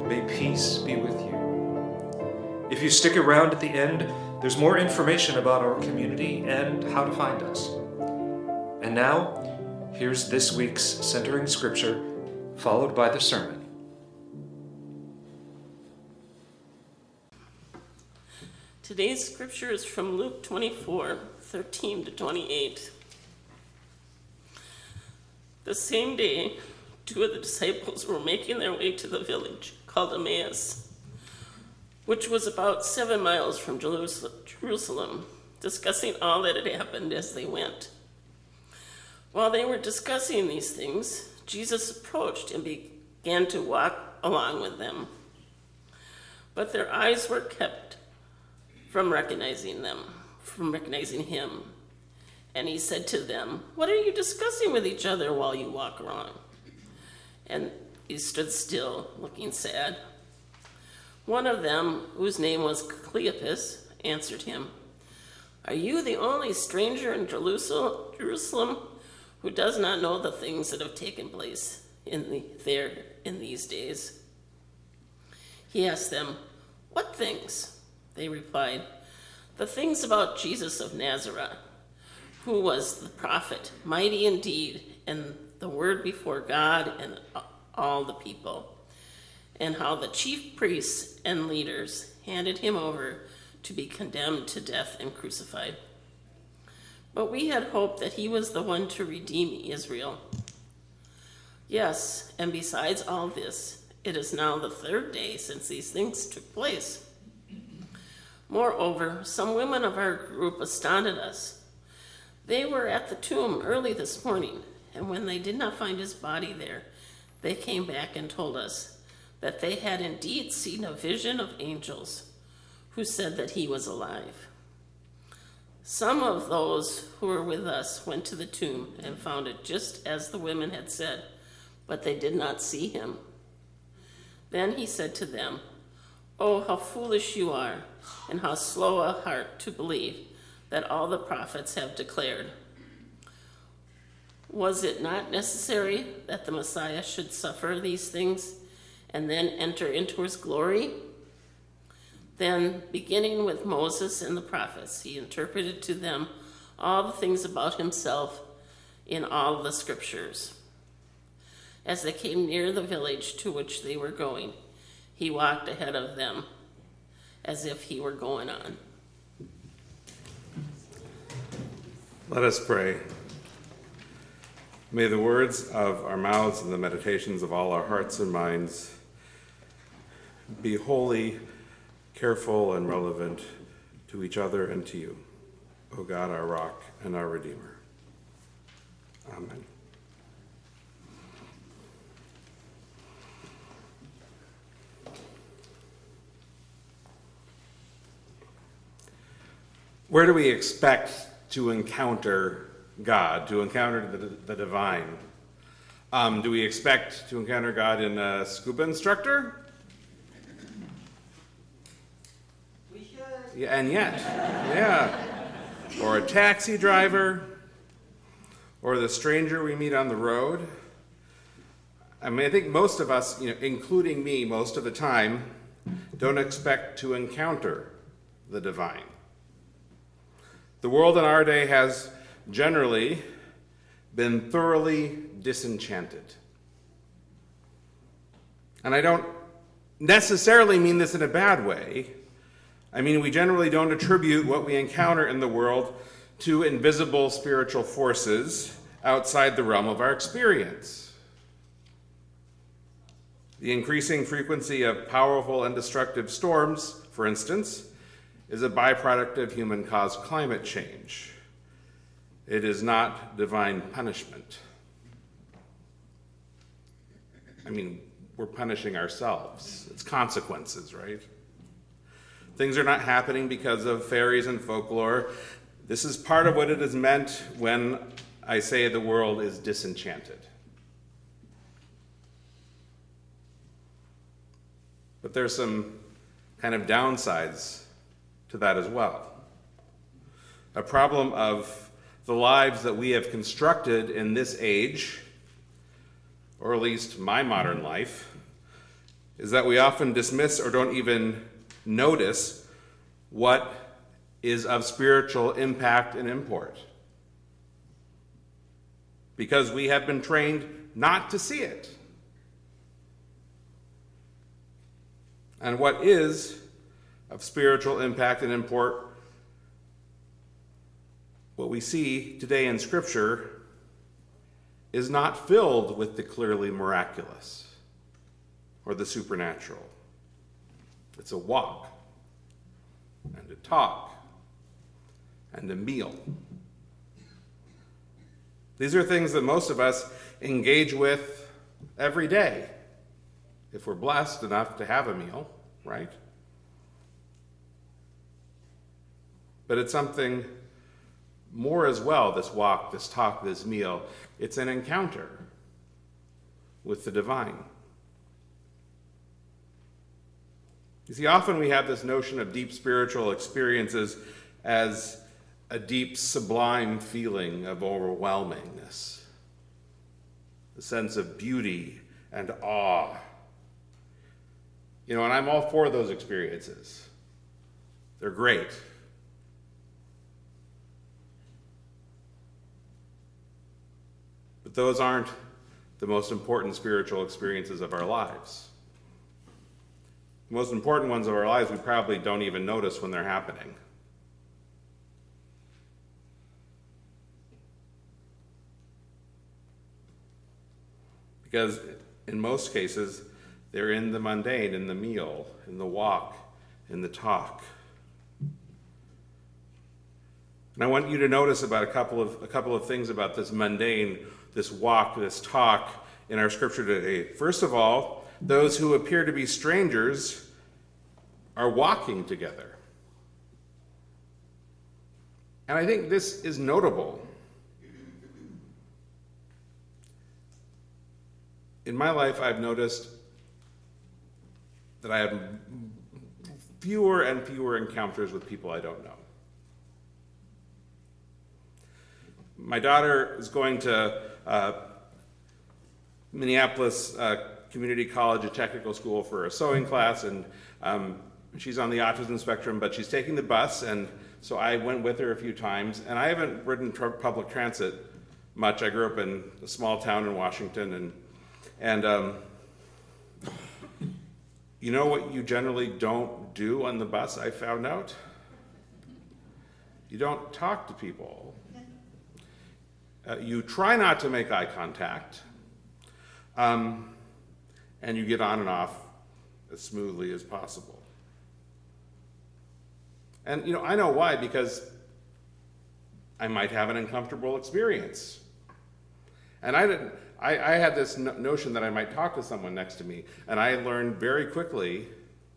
May peace be with you. If you stick around at the end, there's more information about our community and how to find us. And now, here's this week's Centering Scripture, followed by the sermon. Today's scripture is from Luke 24:13-28. The same day, 2 of the disciples were making their way to the village called Emmaus, which was about 7 miles from Jerusalem, discussing all that had happened as they went. While they were discussing these things, Jesus approached and began to walk along with them. But their eyes were kept from recognizing him. And he said to them, "What are you discussing with each other while you walk along?" And he stood still, looking sad. One of them, whose name was Cleopas, answered him, "Are you the only stranger in Jerusalem who does not know the things that have taken place in these days?" He asked them, "What things?" They replied, "The things about Jesus of Nazareth, who was the prophet, mighty in deed and the word before God and all the people, and how the chief priests and leaders handed him over to be condemned to death and crucified. But we had hoped that he was the one to redeem Israel. Yes, and besides all this, it is now the 3rd day since these things took place. Moreover, some women of our group astounded us. They were at the tomb early this morning, and when they did not find his body there, they came back and told us that they had indeed seen a vision of angels who said that he was alive. Some of those who were with us went to the tomb and found it just as the women had said, but they did not see him." Then he said to them, "Oh, how foolish you are, and how slow of heart to believe that all the prophets have declared. Was it not necessary that the Messiah should suffer these things and then enter into his glory?" Then, beginning with Moses and the prophets, he interpreted to them all the things about himself in all the scriptures. As they came near the village to which they were going, he walked ahead of them as if he were going on. Let us pray. May the words of our mouths and the meditations of all our hearts and minds be holy, careful, and relevant to each other and to you, O God, our rock and our Redeemer. Amen. Where do we expect to encounter God, to encounter the divine? Do we expect to encounter God in a scuba instructor? We should. Yeah, and yet, yeah. Or a taxi driver, or the stranger we meet on the road. I mean, I think most of us, including me most of the time, don't expect to encounter the divine. The world in our day has generally been thoroughly disenchanted. And I don't necessarily mean this in a bad way. I mean, we generally don't attribute what we encounter in the world to invisible spiritual forces outside the realm of our experience. The increasing frequency of powerful and destructive storms, for instance, is a byproduct of human-caused climate change. It is not divine punishment. I mean, we're punishing ourselves. It's consequences, right? Things are not happening because of fairies and folklore. This is part of what it is meant when I say the world is disenchanted. But there's some kind of downsides to that as well. A problem of the lives that we have constructed in this age, or at least my modern life, is that we often dismiss or don't even notice what is of spiritual impact and import, because we have been trained not to see it. And what is of spiritual impact and import, what we see today in Scripture, is not filled with the clearly miraculous or the supernatural. It's a walk and a talk and a meal. These are things that most of us engage with every day, if we're blessed enough to have a meal, right? But it's something more as well, this walk, this talk, this meal. It's an encounter with the divine. You see, often we have this notion of deep spiritual experiences as a deep, sublime feeling of overwhelmingness, a sense of beauty and awe. And I'm all for those experiences. They're great. But those aren't the most important spiritual experiences of our lives. The most important ones of our lives we probably don't even notice when they're happening. Because in most cases, they're in the mundane, in the meal, in the walk, in the talk. And I want you to notice about a couple of things about this mundane, this walk, this talk in our scripture today. First of all, those who appear to be strangers are walking together. And I think this is notable. In my life, I've noticed that I have fewer and fewer encounters with people I don't know. My daughter is going to Minneapolis Community College, a technical school, for a sewing class, and she's on the autism spectrum, but she's taking the bus, and so I went with her a few times, and I haven't ridden public transit much. I grew up in a small town in Washington, and you know what you generally don't do on the bus, I found out? You don't talk to people. You try not to make eye contact, and you get on and off as smoothly as possible. And I know why, because I might have an uncomfortable experience. And I had this notion that I might talk to someone next to me, and I learned very quickly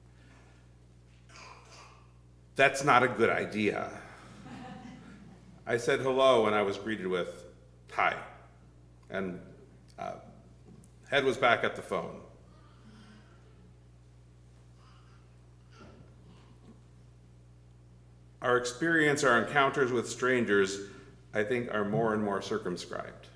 that's not a good idea. I said hello, and I was greeted with hi, and head was back at the phone. Our experience, our encounters with strangers, I think, are more and more circumscribed.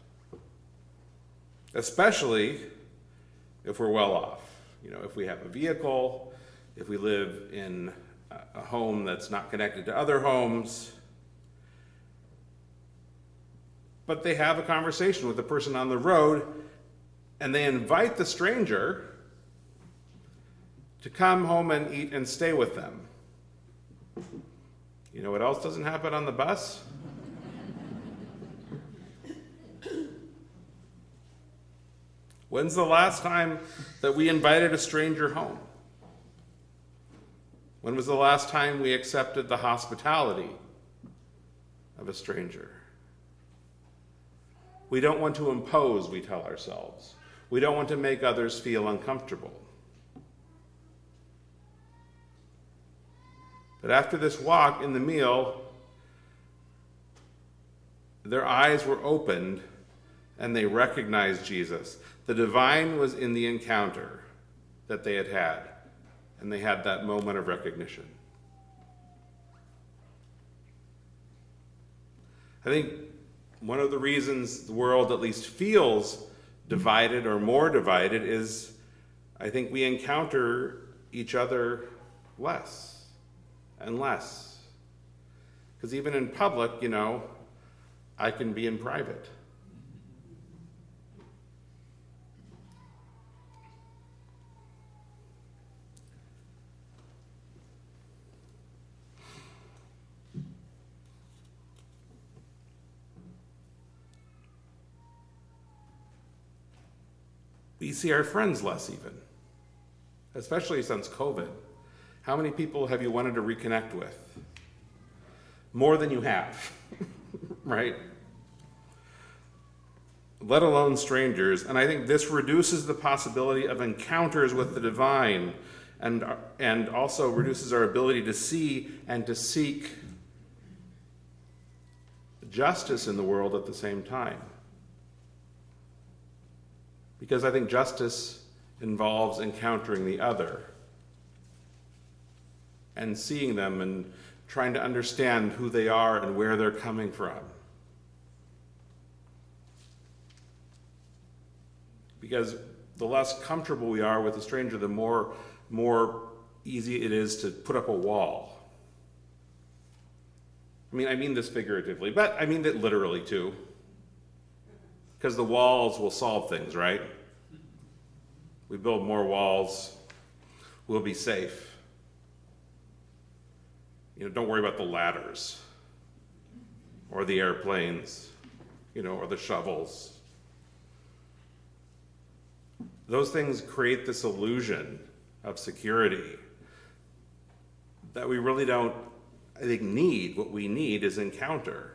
Especially if we're well off. If we have a vehicle, if we live in a home that's not connected to other homes. But they have a conversation with the person on the road, and they invite the stranger to come home and eat and stay with them. You know what else doesn't happen on the bus? When's the last time that we invited a stranger home? When was the last time we accepted the hospitality of a stranger? We don't want to impose, we tell ourselves. We don't want to make others feel uncomfortable. But after this walk in the meal, their eyes were opened and they recognized Jesus. The divine was in the encounter that they had, and they had that moment of recognition. I think one of the reasons the world at least feels divided or more divided is I think we encounter each other less and less. Because even in public, I can be in private. We see our friends less even, especially since COVID. How many people have you wanted to reconnect with? More than you have, right? Let alone strangers. And I think this reduces the possibility of encounters with the divine and also reduces our ability to see and to seek justice in the world at the same time. Because I think justice involves encountering the other and seeing them and trying to understand who they are and where they're coming from. Because the less comfortable we are with a stranger, the more easy it is to put up a wall. I mean this figuratively, but I mean it literally too. Because the walls will solve things, right? We build more walls, we'll be safe. Don't worry about the ladders, or the airplanes, or the shovels. Those things create this illusion of security that we really don't, I think, need. What we need is encounter.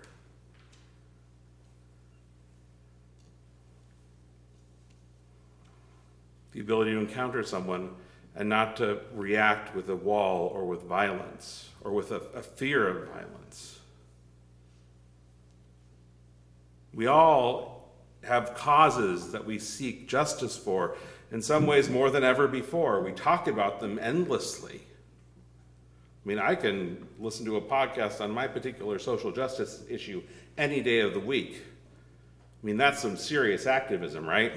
The ability to encounter someone and not to react with a wall or with violence or with a fear of violence. We all have causes that we seek justice for, in some ways more than ever before. We talk about them endlessly. I can listen to a podcast on my particular social justice issue any day of the week. That's some serious activism, right?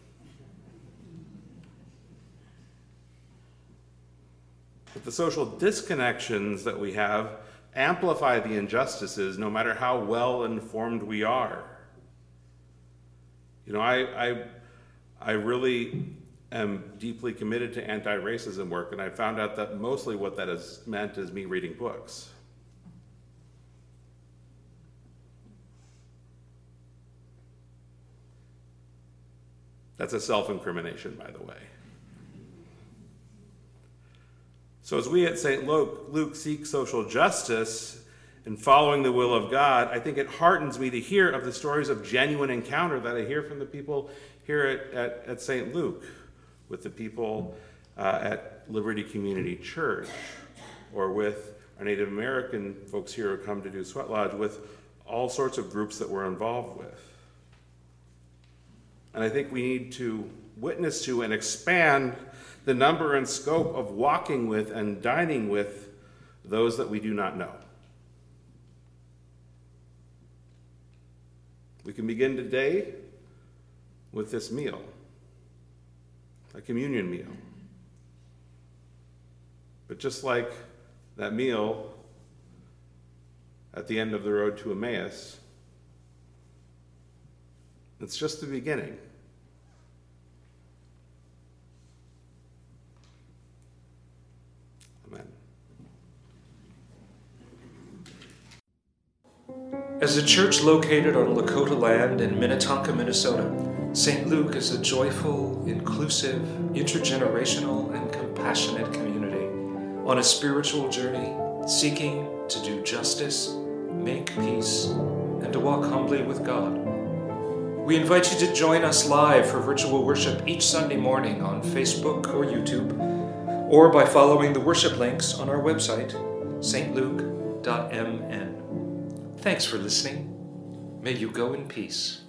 But the social disconnections that we have amplify the injustices no matter how well informed we are. I really am deeply committed to anti-racism work, and I found out that mostly what that has meant is me reading books. That's a self-incrimination, by the way. So as we at St. Luke seek social justice and following the will of God, I think it heartens me to hear of the stories of genuine encounter that I hear from the people here at St. Luke, with the people at Liberty Community Church, or with our Native American folks here who come to do Sweat Lodge, with all sorts of groups that we're involved with. And I think we need to witness to and expand the number and scope of walking with and dining with those that we do not know. We can begin today with this meal, a communion meal. But just like that meal at the end of the road to Emmaus, it's just the beginning. Amen. As a church located on Lakota land in Minnetonka, Minnesota, St. Luke is a joyful, inclusive, intergenerational, and compassionate community on a spiritual journey, seeking to do justice, make peace, and to walk humbly with God. We invite you to join us live for virtual worship each Sunday morning on Facebook or YouTube, or by following the worship links on our website, stluke.mn. Thanks for listening. May you go in peace.